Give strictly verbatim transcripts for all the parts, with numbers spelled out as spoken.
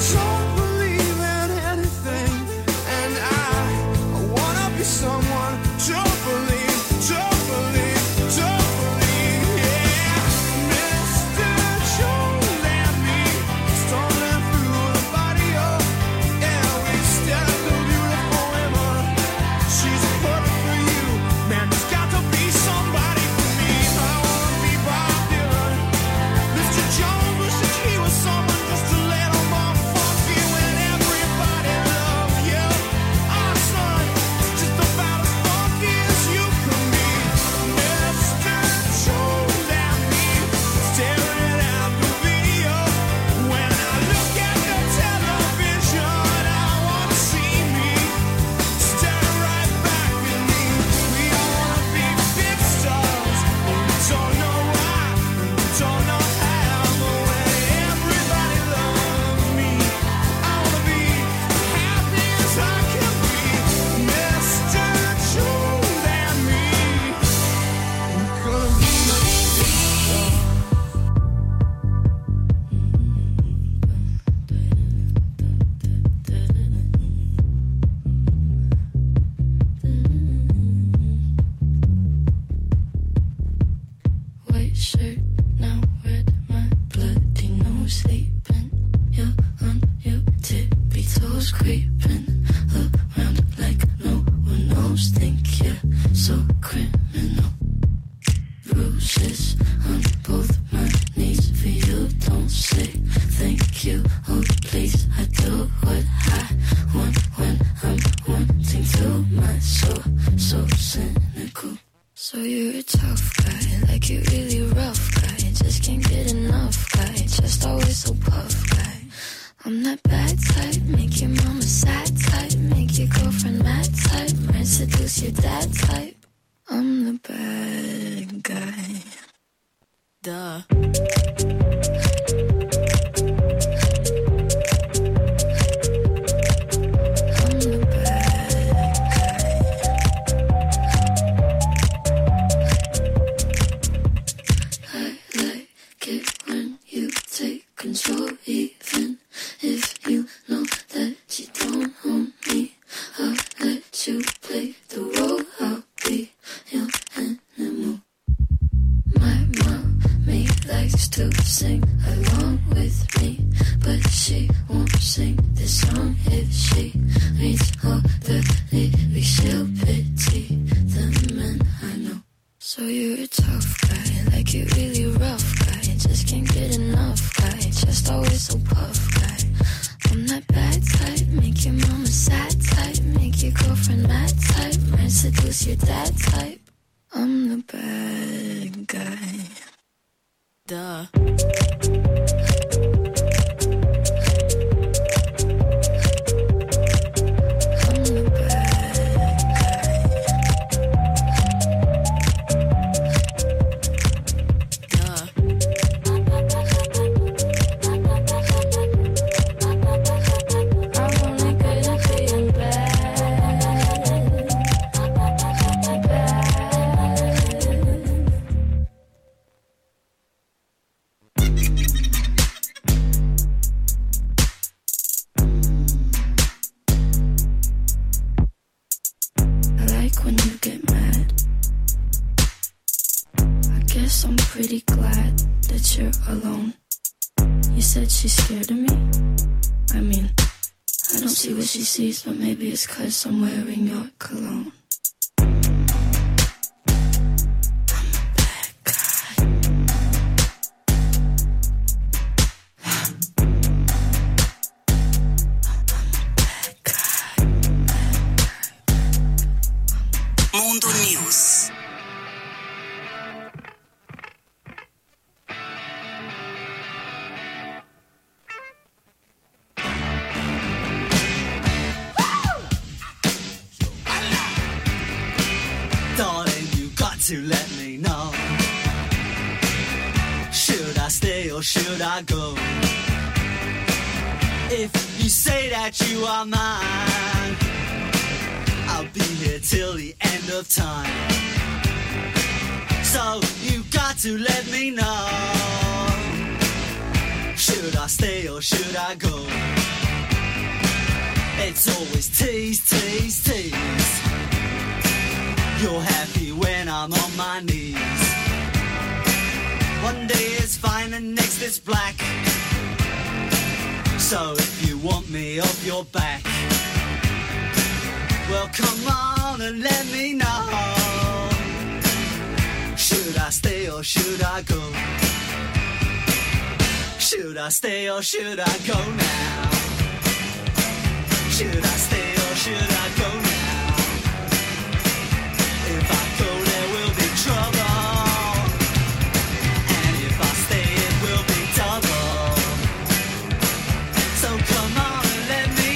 don't believe in anything, and I, I wanna be someone. Don't believe, don't believe, don't believe, yeah. Mister Jones and me, storming through the barrio, yeah, we stare at the beautiful women. She's perfect for you, man. There's got to be somebody for me. I wanna be Bob Dylan. Mister Jones wishes he was someone just a little more funky when everybody loves you. Our son is just about as funky as you can be. Mister Jones and me, staring at the video. When I look at the television, I wanna see me staring right back at me. We all wanna be big stars, but we don't know why, we don't know how. But when everybody loves me, I wanna be happy as I can be. Mister Jones and me, we're gonna be big stars. White shirt, now red, my bloody nose sleeping. You're on your tippy toes, creeping around like no one knows. Think you're so criminal. Bruises on both my knees for you. Don't say thank you, oh please. I do what I want when I'm wanting to. My soul, so cynical. So you're a tough guy, like you're really rough guy. Just can't get enough guy, just always so puff guy. I'm that bad type, make your mama sad type, make your girlfriend mad type, might seduce your dad type. I'm the bad guy. Duh. I'm the bad guy. I like it when you take control, even if you know that you don't own me. I'll let you play the role, I'll be your animal. My mommy likes to sing along with me, but she won't sing this song if she reads all the lyrics. She'll pity the men I know. So you're a tough guy, like you're really rough guy. Just can't get enough guy, just always so puff guy. I'm that bad type, make your mama sad type, make your girlfriend mad type, might seduce your dad type. I'm the bad guy. Duh. I'm the bad guy. Duh. I'm only good at being bad. Bad. I like when you get mad. I guess I'm pretty glad that you're alone. You said she's scared of me? I mean, I don't see what she sees, but maybe it's 'cause I'm wearing your cologne. I'm a bad guy. I'm a bad guy. Mundo News. Darling, you got to let me know. Should I stay or should I go? If you say that you are mine, I'll be here till the end of time. So you got to let me know. Should I stay or should I go? It's always tease, tease, tease. You're happy when I'm on my knees. One day it's fine and next it's black. So if you want me off your back, well come on and let me know. Should I stay or should I go? Should I stay or should I go now? Should I stay or should I go now? If I go there will be trouble, and if I stay it will be double. So come on and let me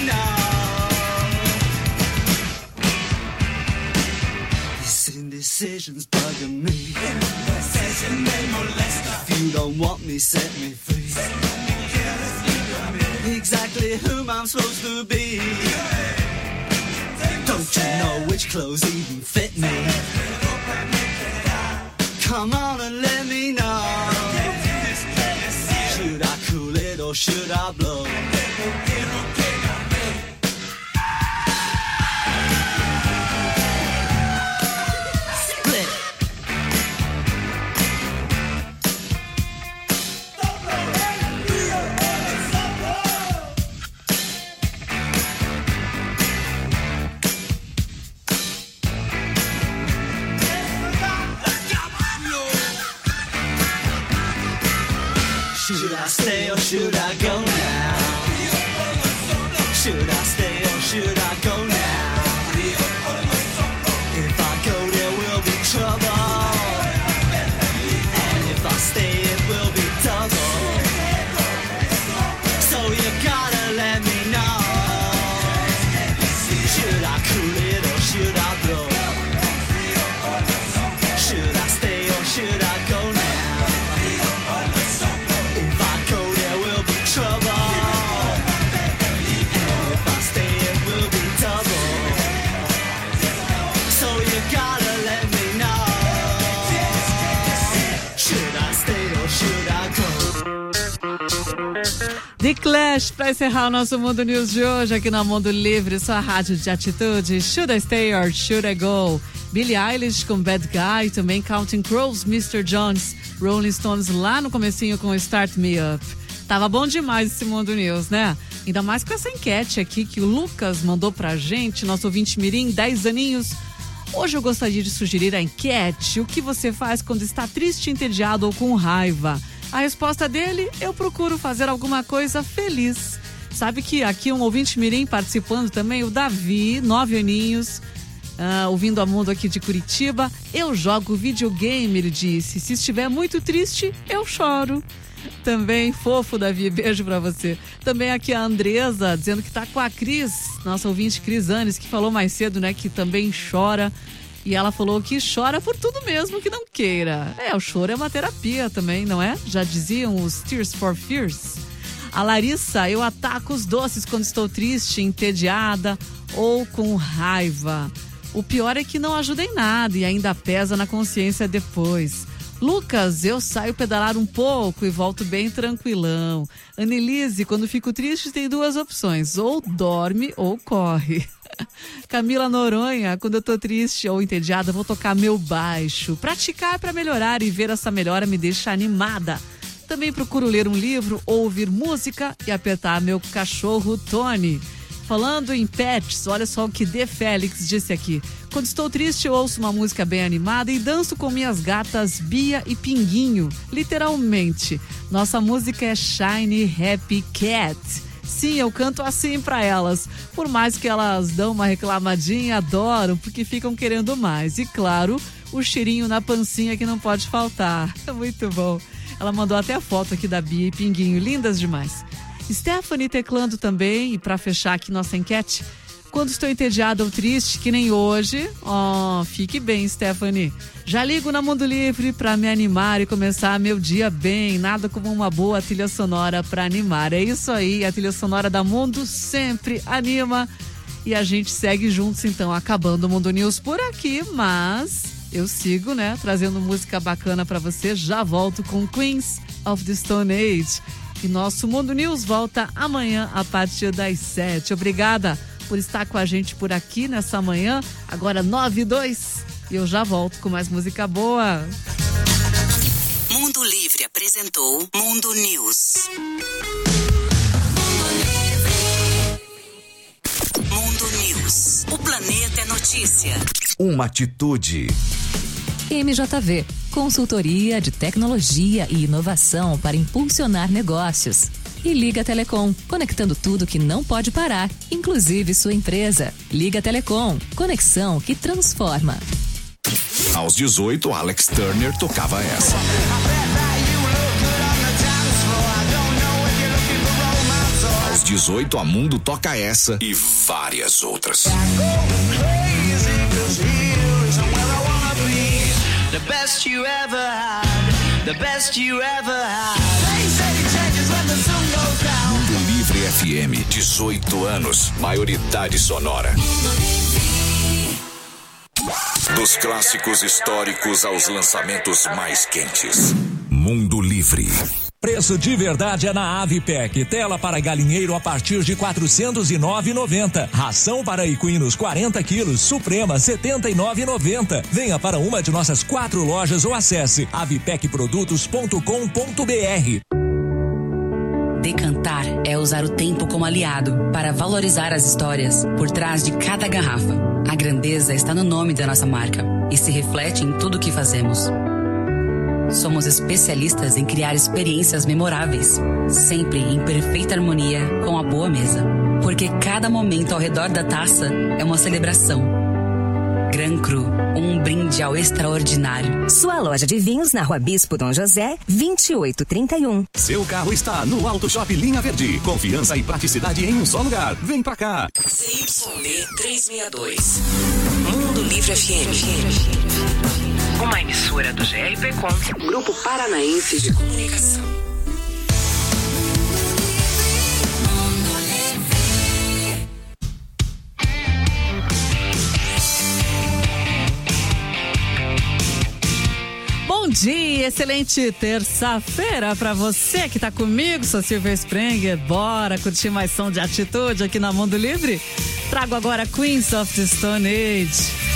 know. These indecisions bugging me. Indecision may molest. If you don't want me, set me free. Exactly whom I'm supposed to be. Don't you know which clothes even fit me? Come on and let me know. Should I cool it or should I blow? Split. Should I stay or should I go now? Should I stay or should I go now? If I go there will be trouble, and if I stay it will be double. So you gotta let me know. Should I cool it or should I blow? Should I stay or should I go now? The Clash, para encerrar o nosso Mundo News de hoje aqui na Mundo Livre, sua rádio de atitude. Should I Stay or Should I Go? Billie Eilish com Bad Guy, também Counting Crows, mister Jones, Rolling Stones lá no comecinho com Start Me Up. Tava bom demais esse Mundo News, né? Ainda mais com essa enquete aqui que o Lucas mandou pra gente, nosso ouvinte mirim, dez aninhos. Hoje eu gostaria de sugerir a enquete: o que você faz quando está triste, entediado ou com raiva? A resposta dele: eu procuro fazer alguma coisa feliz. Sabe que aqui um ouvinte mirim participando também, o Davi, nove aninhos, uh, ouvindo a Mundo aqui de Curitiba. Eu jogo videogame, ele disse. Se estiver muito triste, eu choro. Também, fofo, Davi, beijo pra você. Também aqui a Andresa, dizendo que tá com a Cris, nossa ouvinte Cris Anes, que falou mais cedo, né, que também chora. E ela falou que chora por tudo mesmo que não queira. É, o choro é uma terapia também, não é? Já diziam os Tears for Fears. A Larissa: eu ataco os doces quando estou triste, entediada ou com raiva. O pior é que não ajuda em nada e ainda pesa na consciência depois. Lucas: eu saio pedalar um pouco e volto bem tranquilão. Annelise: quando fico triste tem duas opções, ou dorme ou corre. Camila Noronha: quando eu tô triste ou entediada, vou tocar meu baixo. Praticar para melhorar e ver essa melhora me deixa animada. Também procuro ler um livro, ouvir música e apertar meu cachorro Tony. Falando em pets, olha só o que D. Félix disse aqui: quando estou triste eu ouço uma música bem animada e danço com minhas gatas Bia e Pinguinho, literalmente. Nossa música é Shiny Happy Cat. Sim, eu canto assim pra elas. Por mais que elas dão uma reclamadinha, adoram, porque ficam querendo mais. E claro, o cheirinho na pancinha que não pode faltar. É muito bom. Ela mandou até a foto aqui da Bia e Pinguinho, lindas demais. Stephanie teclando também, e pra fechar aqui nossa enquete: quando estou entediada ou triste, que nem hoje, ó, oh, fique bem, Stephanie. Já ligo na Mundo Livre pra me animar e começar meu dia bem. Nada como uma boa trilha sonora pra animar. É isso aí, a trilha sonora da Mundo sempre anima. E a gente segue juntos, então, acabando o Mundo News por aqui, mas eu sigo, né, trazendo música bacana pra você. Já volto com Queens of the Stone Age. E nosso Mundo News volta amanhã a partir das sete. Obrigada por estar com a gente por aqui nessa manhã. Agora nove e dois. E eu já volto com mais música boa. Mundo Livre apresentou Mundo News. Mundo News. O planeta é notícia. Uma atitude. M J V, consultoria de tecnologia e inovação para impulsionar negócios. E Liga Telecom, conectando tudo que não pode parar, inclusive sua empresa. Liga Telecom, conexão que transforma. Aos dezoito, Alex Turner tocava essa. Aos dezoito, a Mundo toca essa e várias outras. The best you ever had, the best you ever had. Mundo Livre F M, dezoito anos, maioridade sonora. Dos clássicos históricos aos lançamentos mais quentes. Mundo Livre. Preço de verdade é na Avipec. Tela para galinheiro a partir de quatrocentos e nove reais e noventa centavos. Ração para equinos quarenta quilos, Suprema setenta e nove reais e noventa centavos. Venha para uma de nossas quatro lojas ou acesse avipec produtos ponto com ponto b r. Decantar é usar o tempo como aliado para valorizar as histórias por trás de cada garrafa. A grandeza está no nome da nossa marca e se reflete em tudo o que fazemos. Somos especialistas em criar experiências memoráveis, sempre em perfeita harmonia com a boa mesa. Porque cada momento ao redor da taça é uma celebração. Gran Cru, um brinde ao extraordinário. Sua loja de vinhos na Rua Bispo Dom José, vinte e oito trinta e um. Seu carro está no Auto Shop Linha Verde. Confiança e praticidade em um só lugar. Vem pra cá. C Y B trezentos e sessenta e dois. Mundo Livre F M. Uma emissora do G R P Com, Grupo Paranaense de Comunicação. Bom dia, excelente terça-feira pra você que tá comigo, sou Silvia Sprenger. Bora curtir mais som de atitude aqui na Mundo Livre? Trago agora Queens of the Stone Age.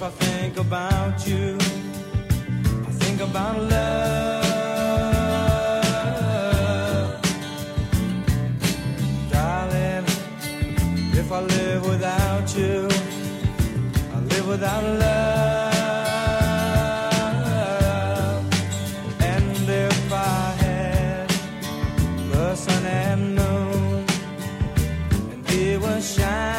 if I think about you, I think about love. Darling, if I live without you, I live without love. And if I had the sun and moon, and they were shining,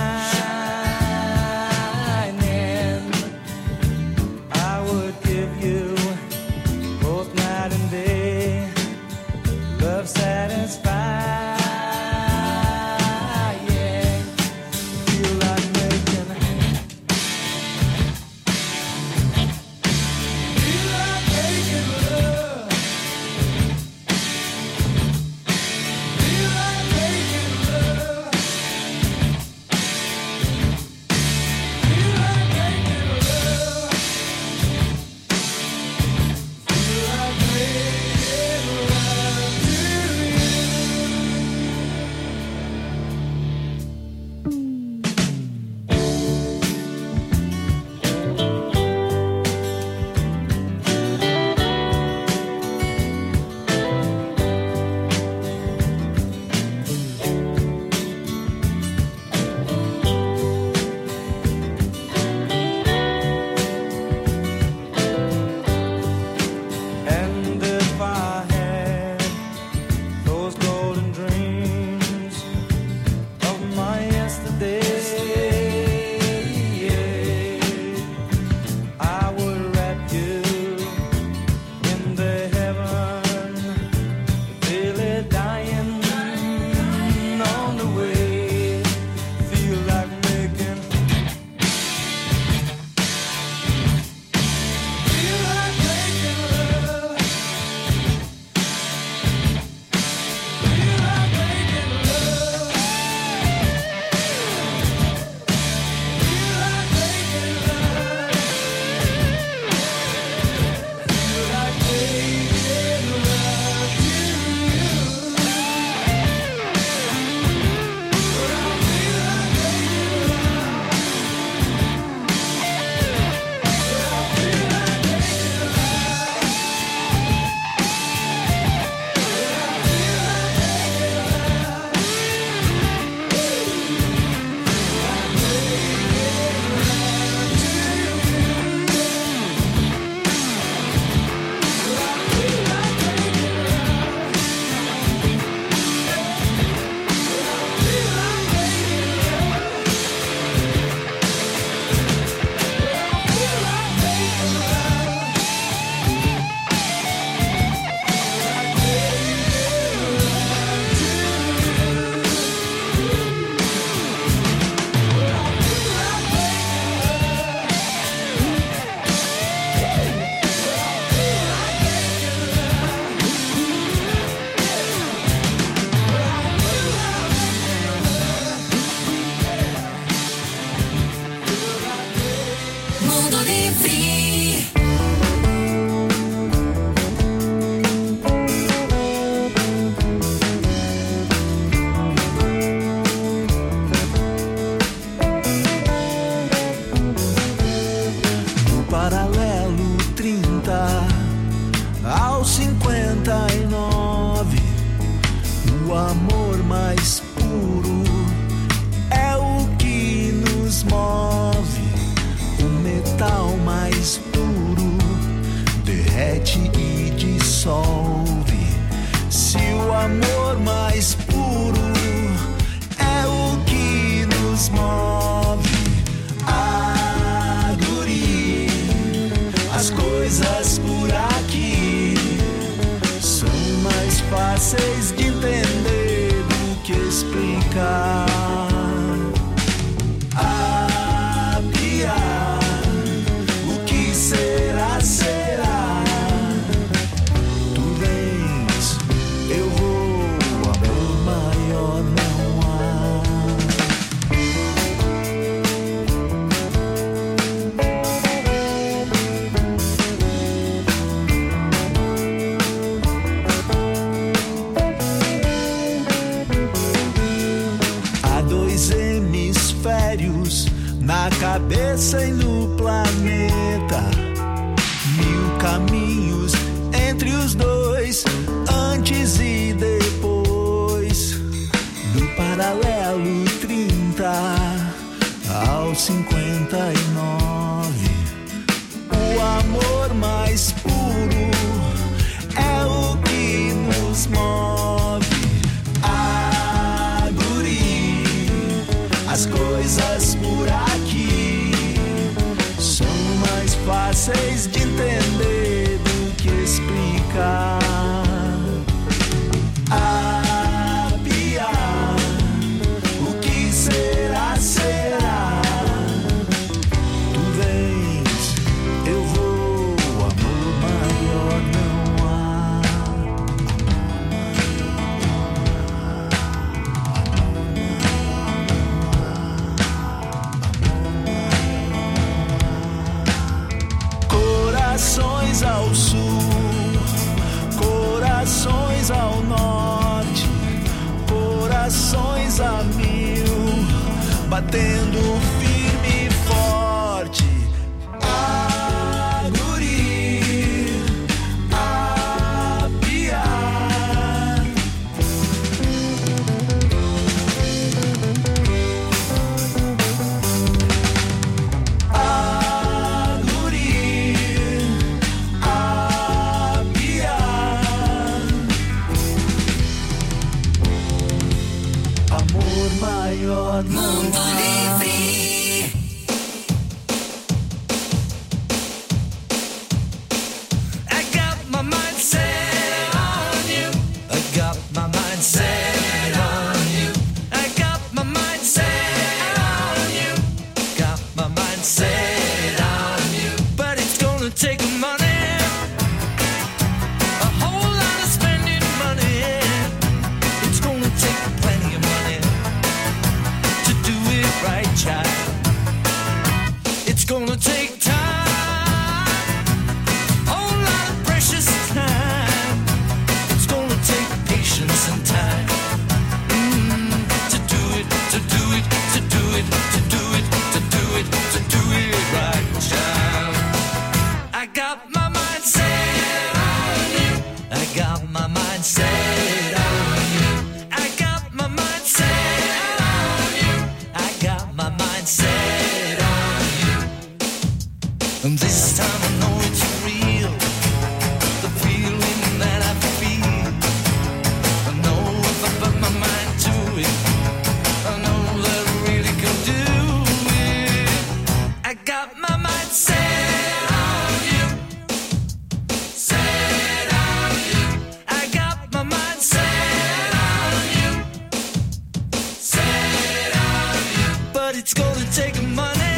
há dois na cabeça e no planeta. Mil caminhos entre os dois, antes e depois. Do paralelo trinta ao cinquenta e nove. O amor mais puro é o que nos move. Ah, guri, as coisas por aqui são mais fáceis de entender do que explicar. Ah, Pia, o que será, será. Tu vens, eu vou, amor maior não há. Corações ao sul, corações ao norte, corações a mil, batendo firme e forte. Ah, guri, ah, Pia. Ah, guri, ah, Pia. Amor maior não há. I got my mind set on you. I got my mind set on you. I got my mind set on you. Got my mind set on you. But it's gonna take money, a whole lot of spending money. It's gonna take plenty of money to do it right, child. It's gonna take time, whole lot of precious time. It's gonna take patience and time mm, to do it, to do it, to do it, to do it, to do it, to do it right, child. I got my mind set on you. I got my mind set on you. I got my mind set on you. I got my mind set on you. And this time I know it's real, the feeling that I feel. I know if I put my mind to it, I know that I really can do it. I got my mind set on you, set on you. I got my mind set on you, set on you. But it's gonna take money,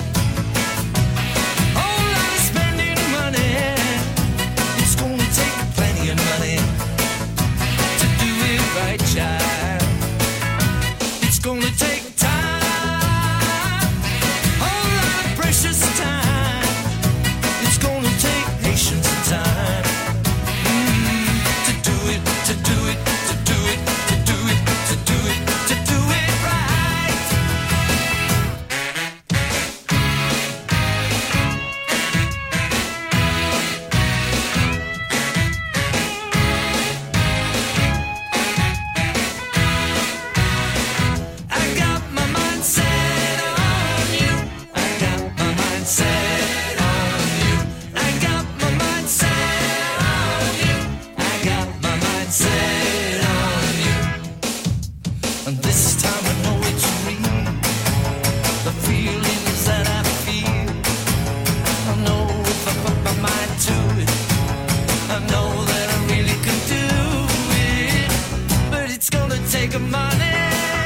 whole lot of spending money. It's gonna take plenty of money to do it right, child. It's gonna take time, whole lot of precious time. It's gonna take patience and time mm, to do it, to do it, to do it, to do it, to do it, to do it right. I got my mind set on you. I got my mind set on you. I got my mind set on you. I got my mind set on you. And this time I know it's real, the feelings that I feel. I know if I put my mind to it, I know that I really can do it. But it's gonna take money,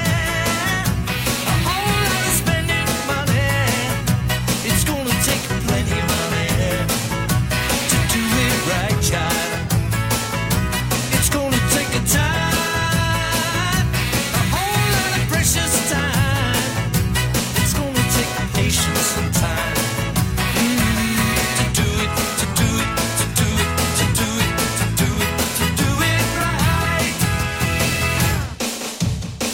a whole lot of spending money. It's gonna take plenty of money to do it right, child. It's gonna take a time, a whole lot of precious time. It's gonna take patience and time mm, to do it, to do it, to do it, to do it, to do it, to do it right.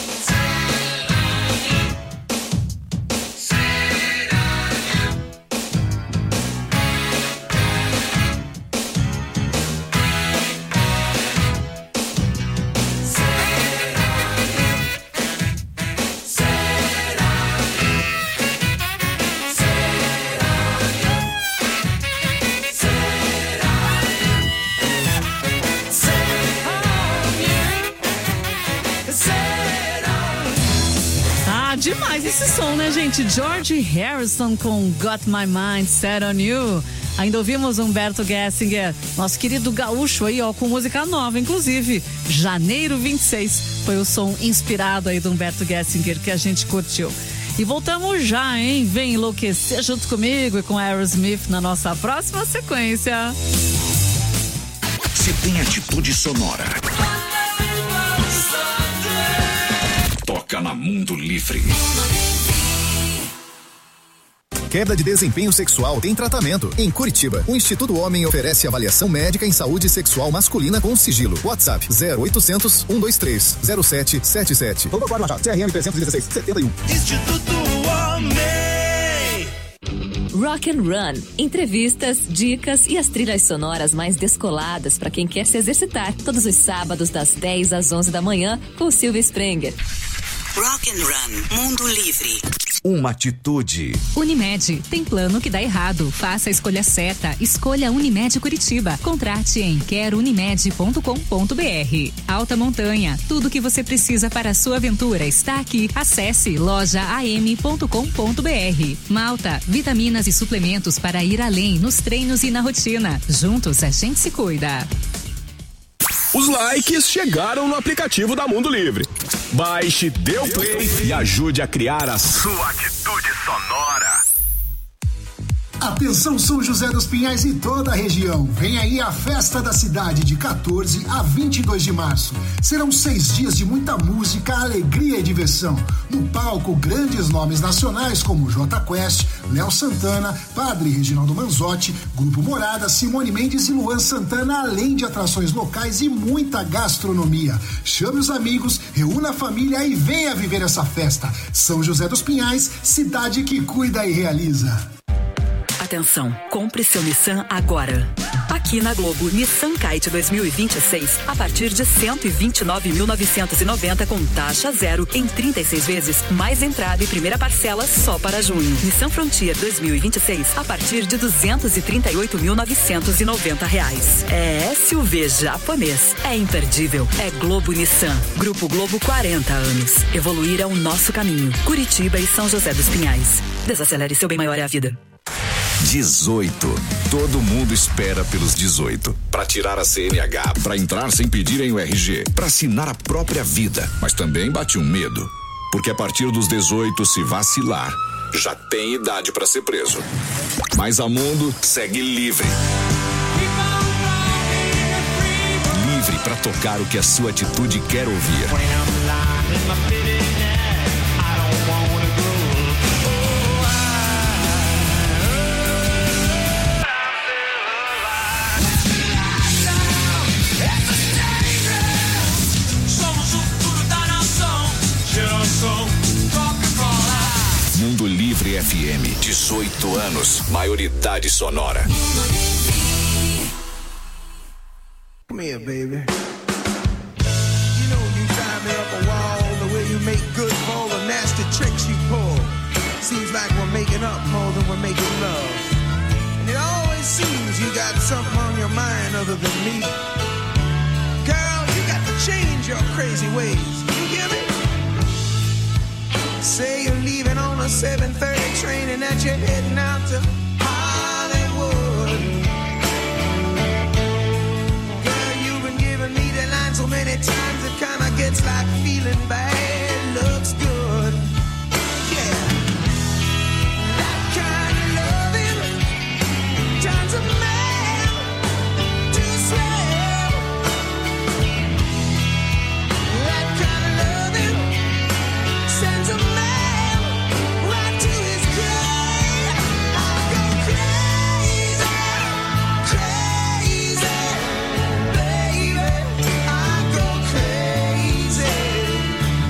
demais esse som, né, gente? George Harrison com Got My Mind Set On You. Ainda ouvimos Humberto Gessinger, nosso querido gaúcho aí, ó, com música nova, inclusive. Janeiro vinte e seis foi o som inspirado aí do Humberto Gessinger que a gente curtiu. E voltamos já, hein? Vem enlouquecer junto comigo e com Aerosmith na nossa próxima sequência. Se tem atitude sonora, toca na Mundo Livre. Queda de desempenho sexual tem tratamento. Em Curitiba, o Instituto Homem oferece avaliação médica em saúde sexual masculina com sigilo. WhatsApp zero oitocentos, cento e vinte e três, zero sete sete sete. Doutor Machado, C R M trezentos e dezesseis, setenta e um. Instituto Homem. Rock and Run. Entrevistas, dicas e as trilhas sonoras mais descoladas para quem quer se exercitar. Todos os sábados das dez às onze da manhã com Silvia Sprenger. Rock and Run, Mundo Livre. Uma atitude. Unimed, tem plano que dá errado. Faça a escolha certa. Escolha Unimed Curitiba. Contrate em quero unimed ponto com ponto b r. Alta Montanha, tudo que você precisa para a sua aventura está aqui. Acesse loja a m ponto com ponto b r. Malta, vitaminas e suplementos para ir além nos treinos e na rotina. Juntos a gente se cuida. Os likes chegaram no aplicativo da Mundo Livre. Baixe, dê o play e ajude a criar a sua atitude sonora. Atenção São José dos Pinhais e toda a região. Vem aí a festa da cidade de quatorze a vinte e dois de março. Serão seis dias de muita música, alegria e diversão. No palco, grandes nomes nacionais como Jota Quest, Léo Santana, Padre Reginaldo Manzotti, Grupo Morada, Simone Mendes e Luan Santana, além de atrações locais e muita gastronomia. Chame os amigos, reúna a família e venha viver essa festa. São José dos Pinhais, cidade que cuida e realiza. Atenção, compre seu Nissan agora. Aqui na Globo, Nissan Kite dois mil e vinte e seis, a partir de cento e vinte e nove mil novecentos e noventa com taxa zero em trinta e seis vezes, mais entrada e primeira parcela só para junho. Nissan Frontier dois mil e vinte e seis, a partir de duzentos e trinta e oito mil novecentos e noventa reais. É S U V japonês, é imperdível, é Globo Nissan. Grupo Globo, quarenta anos. Evoluir é o nosso caminho. Curitiba e São José dos Pinhais. Desacelere, seu bem maior é a vida. dezoito. Todo mundo espera pelos dezoito. Para tirar a C N H, para entrar sem pedirem o R G, para assinar a própria vida. Mas também bate um medo. Porque a partir dos dezoito, se vacilar, já tem idade para ser preso. Mas a Mundo segue livre. Livre para tocar o que a sua atitude quer ouvir. Mundo Livre F M, dezoito anos, maioridade sonora. Come here, baby. You know you tie me up a wall, the way you make good for all the nasty tricks you pull. Seems like we're making up more than we're making love. And it always seems you got something on your mind other than me. Girl, you got to change your crazy ways. You hear me? Say you're leaving on a seven thirty train and that you're heading out to Hollywood. Girl, you've been giving me the line so many times it kinda gets like feeling bad looks good. Yeah. That kind of loving turns a man to a slave. That kind of loving sends a man right to his grave. I go crazy, crazy, baby. I go crazy.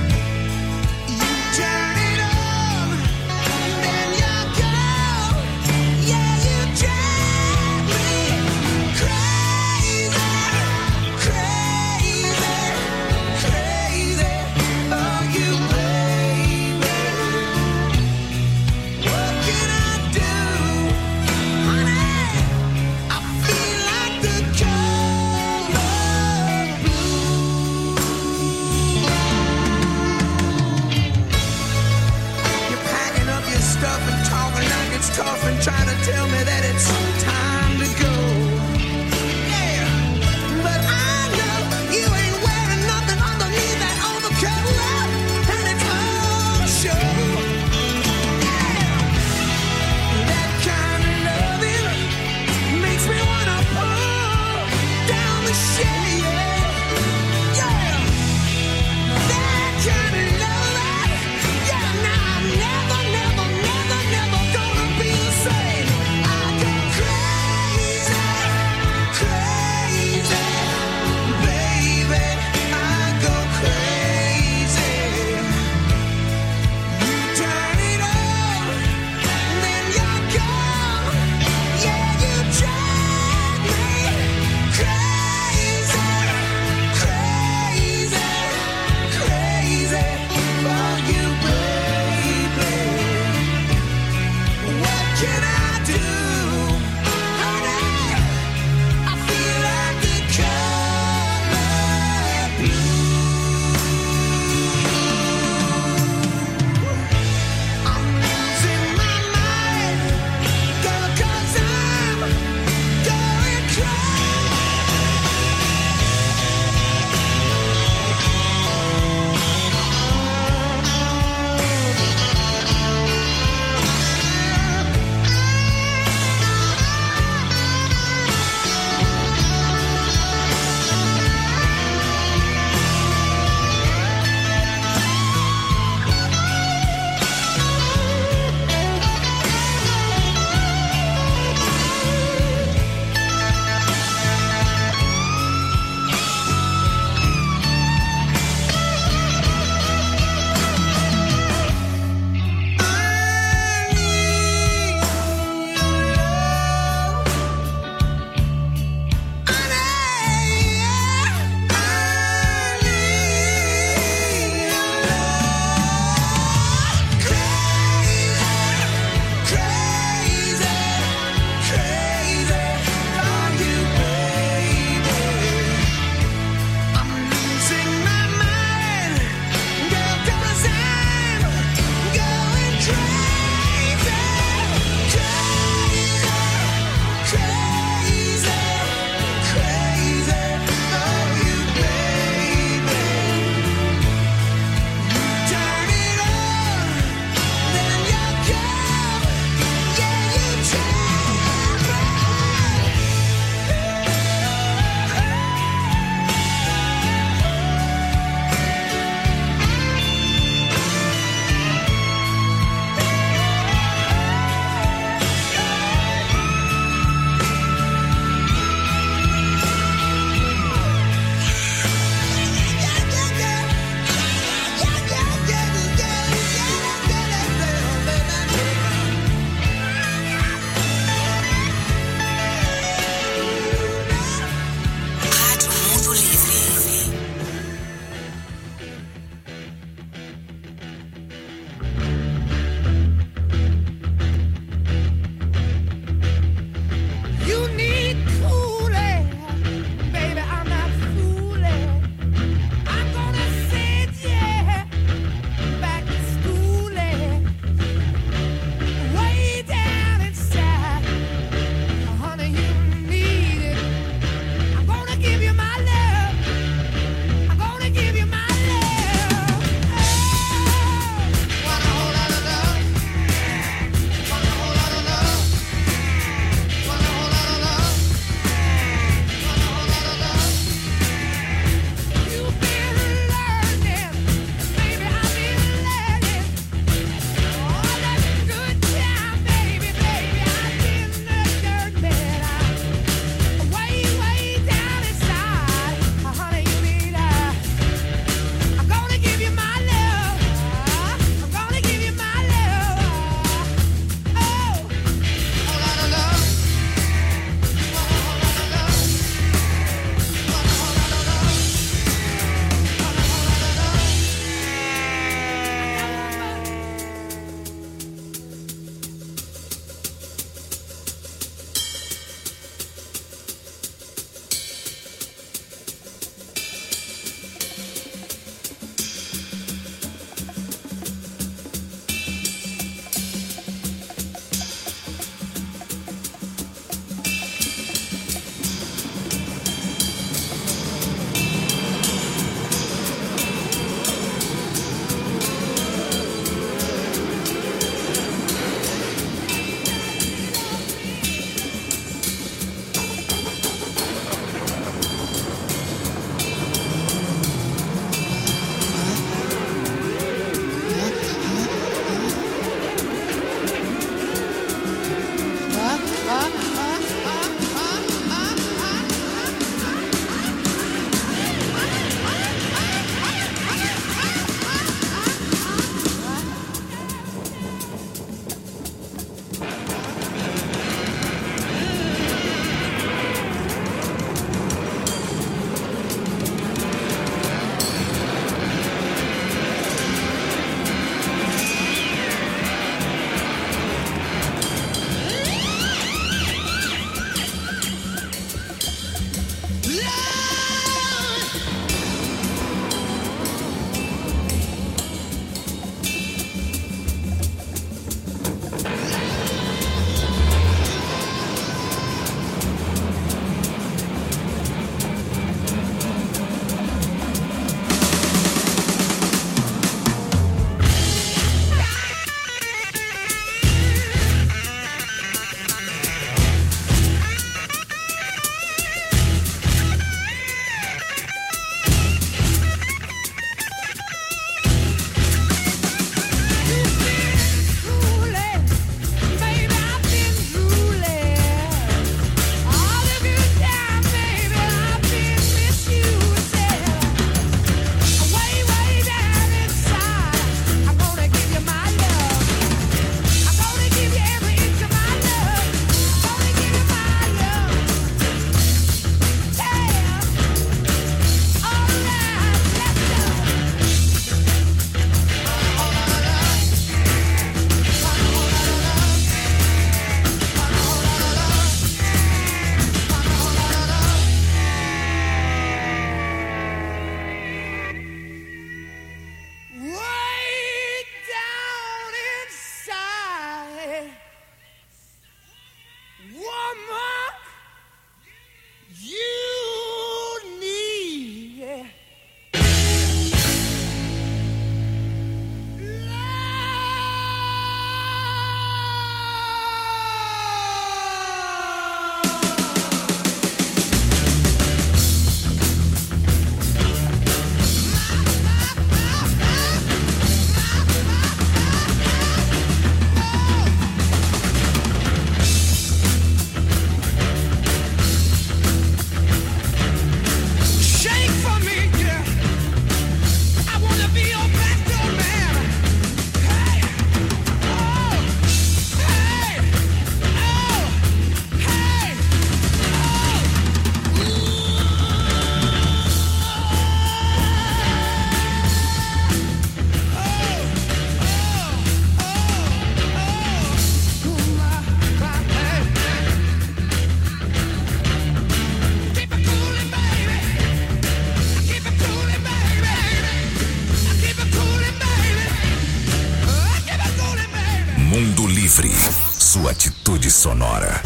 Livre, sua atitude sonora.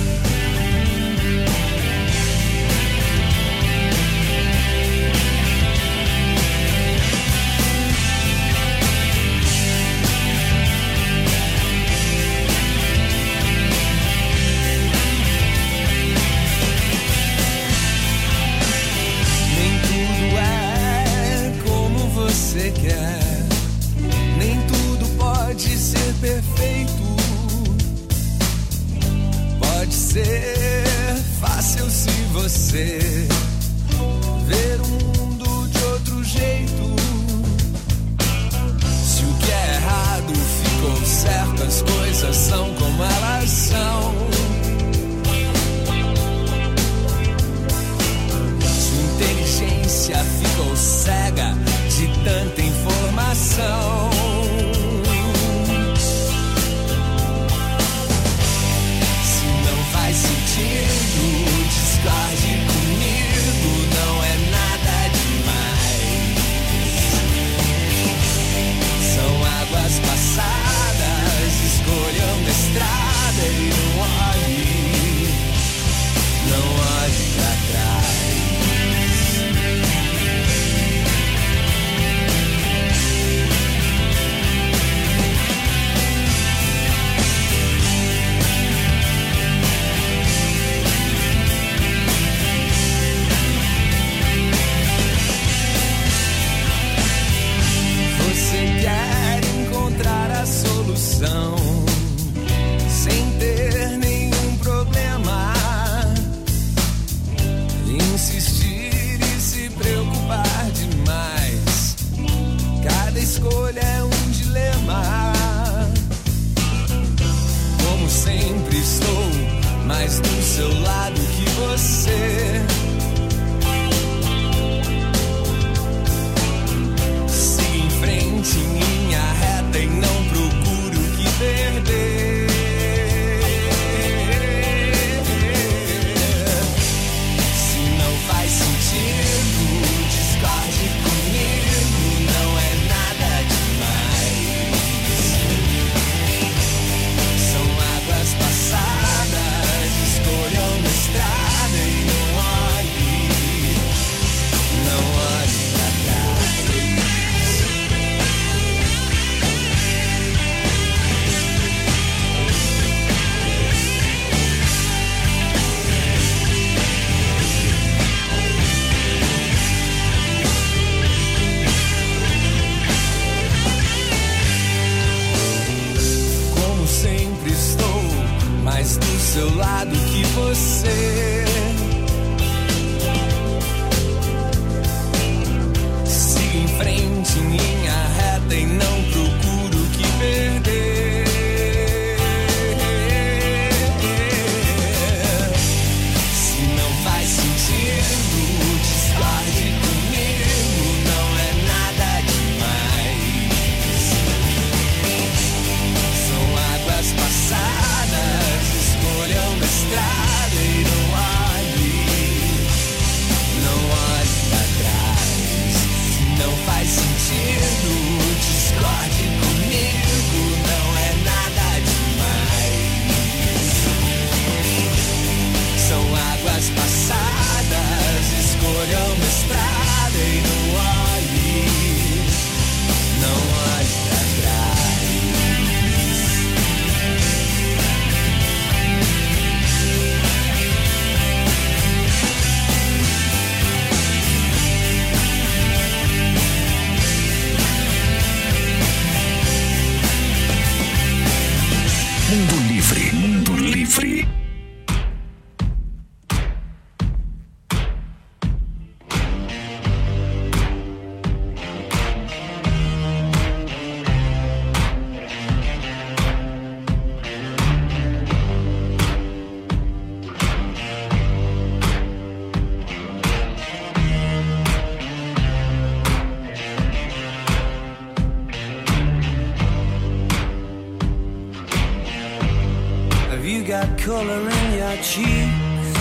Nem tudo é como você quer, nem tudo pode ser perfeito. Pode ser fácil se você ver o mundo de outro jeito. Se o que é errado ficou certo, as coisas são como elas são. Sua inteligência ficou cega de tanta informação. Faz sentido, discorde comigo, não é nada demais. São águas passadas, escolha uma estrada e não olhe, não olhe pra trás. Quer encontrar a solução sem ter nenhum problema, insistir e se preocupar demais. Cada escolha é um dilema. Como sempre estou mais do seu lado que você. Em linha reta e não procuro o que perder. Se não faz sentido, discorde comigo, não é nada demais. São águas passadas, escolha uma estrada e não olhe, não olhe pra trás. Sempre estou mais do seu lado que você. Siga em frente em linha reta e não procuro o que perder. Se não faz sentido, discorde comigo, não é nada demais. Águas passadas, escolha uma estrada e não olhe, não olhe pra trás. Se não faz sentido, discorde comigo, não é nada demais. São águas passadas, escolha uma estrada e não olhe, não olhe pra trás. Mundo Livre, Mundo Livre. Got color in your cheeks.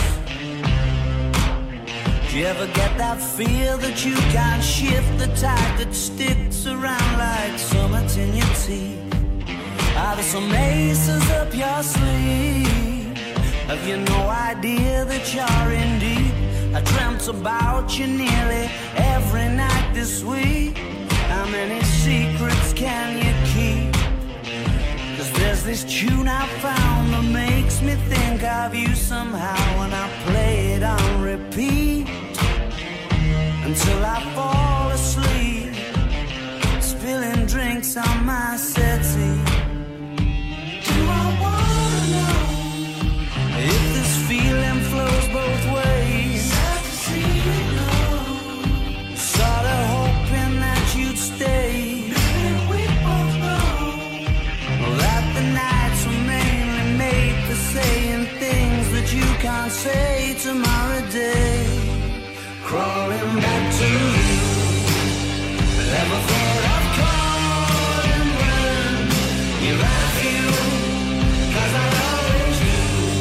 Do you ever get that feel that you can't shift, the tide that sticks around like summits in your teeth? Are there some aces up your sleeve? Have you no idea that you're in deep? I dreamt about you nearly every night this week. How many secrets can you keep? Cause there's this tune I found that makes me think of you somehow, and I play it on repeat until I fall asleep, spilling drinks on my settee. Do I wanna know if this feeling flows both ways? Sad to see you go. Sorta hoping that you'd stay. Maybe we both know that the nights were mainly made for saying things that you can't say tomorrow day. Crawling back to you. Never thought I'd calling when you're out of you, cause I always do.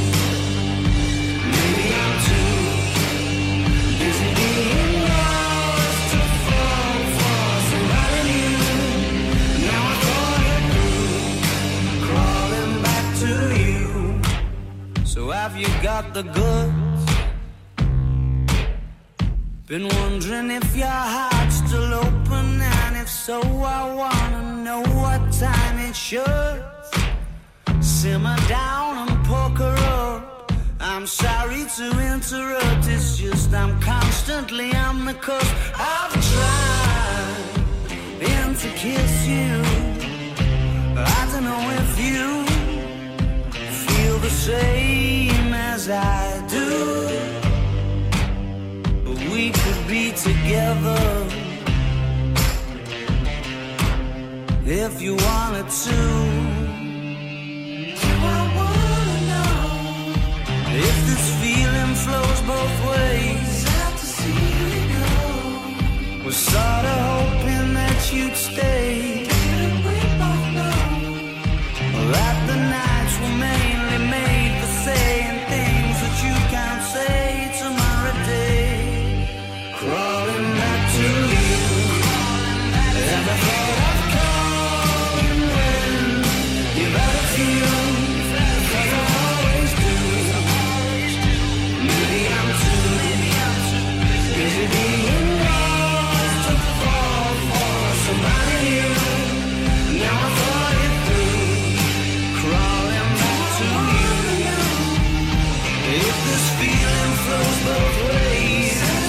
Maybe I'm too busy being lost to fall for somebody new. Now I thought it through, crawling back to you. So have you got the goods? Been wondering if your heart's still open, and if so, I wanna know what time it should. Simmer down and poker up. I'm sorry to interrupt, it's just I'm constantly on the cusp. I've tried been to kiss you. I don't know if you feel the same as I do. We could be together if you wanted to. Do I wanna know if this feeling flows both ways? Sad to see you go. Was sorta hoping that you'd stay. Didn't we both know that the nights were mainly made for saying things that you can't say tomorrow day? Crawling back to you. Never thought I'd call when you're out of you, cause I always do. Maybe I'm too busy being lost to fall for somebody new. Now I thought it through, crawling back to you. If this feeling flows both ways,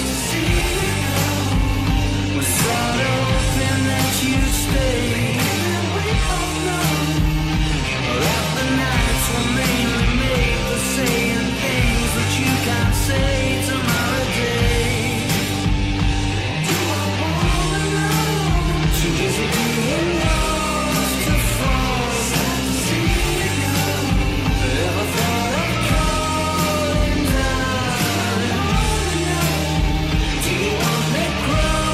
sort of hoping that you'd stay. We both know that the nights were mainly made for saying things that you can't say tomorrow day. Do I wanna know? Too busy being lost to fall. Sad to see you go. Ever thought of calling down? Do you want me cry?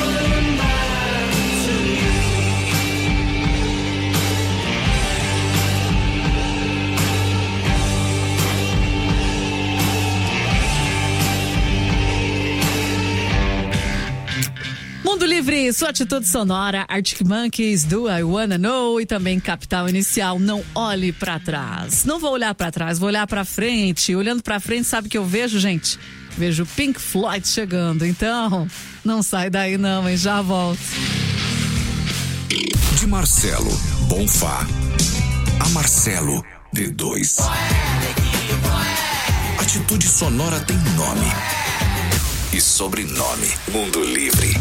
Mundo Livre, sua atitude sonora, Arctic Monkeys, do I Wanna Know, e também Capital Inicial, Não Olhe Pra Trás. Não vou olhar pra trás, vou olhar pra frente. Olhando pra frente, sabe o que eu vejo, gente? Vejo Pink Floyd chegando. Então, não sai daí não, hein? Já volto. De Marcelo, Bonfá. A Marcelo, D dois. Atitude sonora tem nome e sobrenome. Mundo Livre.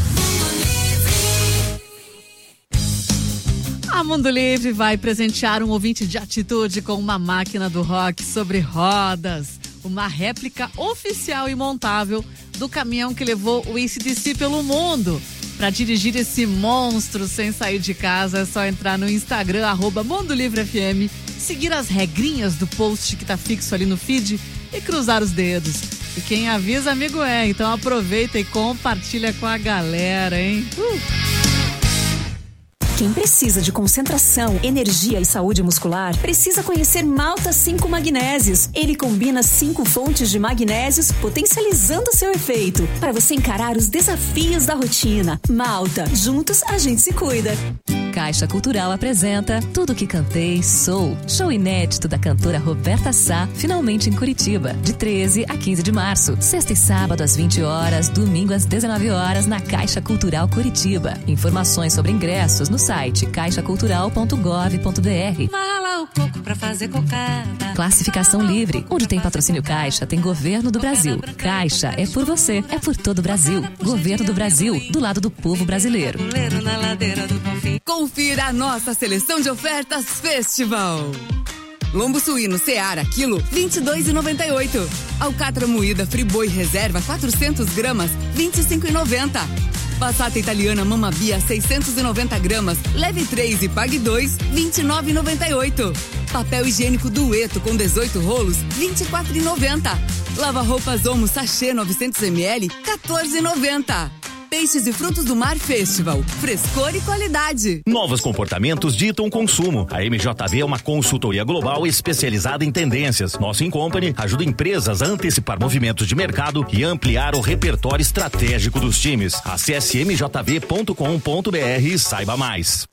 A Mundo Livre vai presentear um ouvinte de atitude com uma máquina do rock sobre rodas. Uma réplica oficial e montável do caminhão que levou o A C D C pelo mundo. Para dirigir esse monstro sem sair de casa, é só entrar no Instagram, arroba Mundo Livre F M, seguir as regrinhas do post que tá fixo ali no feed e cruzar os dedos. E quem avisa, amigo é. Então aproveita e compartilha com a galera, hein? Uh! Quem precisa de concentração, energia e saúde muscular, precisa conhecer Malta cinco Magnésios. Ele combina cinco fontes de magnésios, potencializando seu efeito, para você encarar os desafios da rotina. Malta, juntos a gente se cuida. Caixa Cultural apresenta Tudo Que Cantei Sou. Show inédito da cantora Roberta Sá, finalmente em Curitiba, de treze a quinze de março. Sexta e sábado às vinte horas, domingo às dezenove horas, na Caixa Cultural Curitiba. Informações sobre ingressos no site caixa cultural ponto gov ponto br. Mala o coco pra fazer cocada. Classificação livre. Onde tem patrocínio Caixa, tem Governo do Brasil. Caixa é por você, é por todo o Brasil. Governo do Brasil, do lado do povo brasileiro. Confira a nossa seleção de ofertas Festival. Lombo suíno Seara, quilo, vinte e dois reais e noventa e oito centavos. Alcatra moída Friboi Reserva, quatrocentas gramas, vinte e cinco reais e noventa centavos. Passata italiana Mamma Bia, seiscentas e noventa gramas, leve três e pague dois, vinte e nove reais e noventa e oito centavos. Papel higiênico Dueto com dezoito rolos, vinte e quatro reais e noventa centavos. Lava roupas Omo Sachê novecentos mililitros, quatorze reais e noventa centavos. Peixes e frutos do mar Festival. Frescor e qualidade. Novos comportamentos ditam consumo. A M J V é uma consultoria global especializada em tendências. Nosso Incompany ajuda empresas a antecipar movimentos de mercado e ampliar o repertório estratégico dos times. Acesse m j v ponto com ponto b r e saiba mais.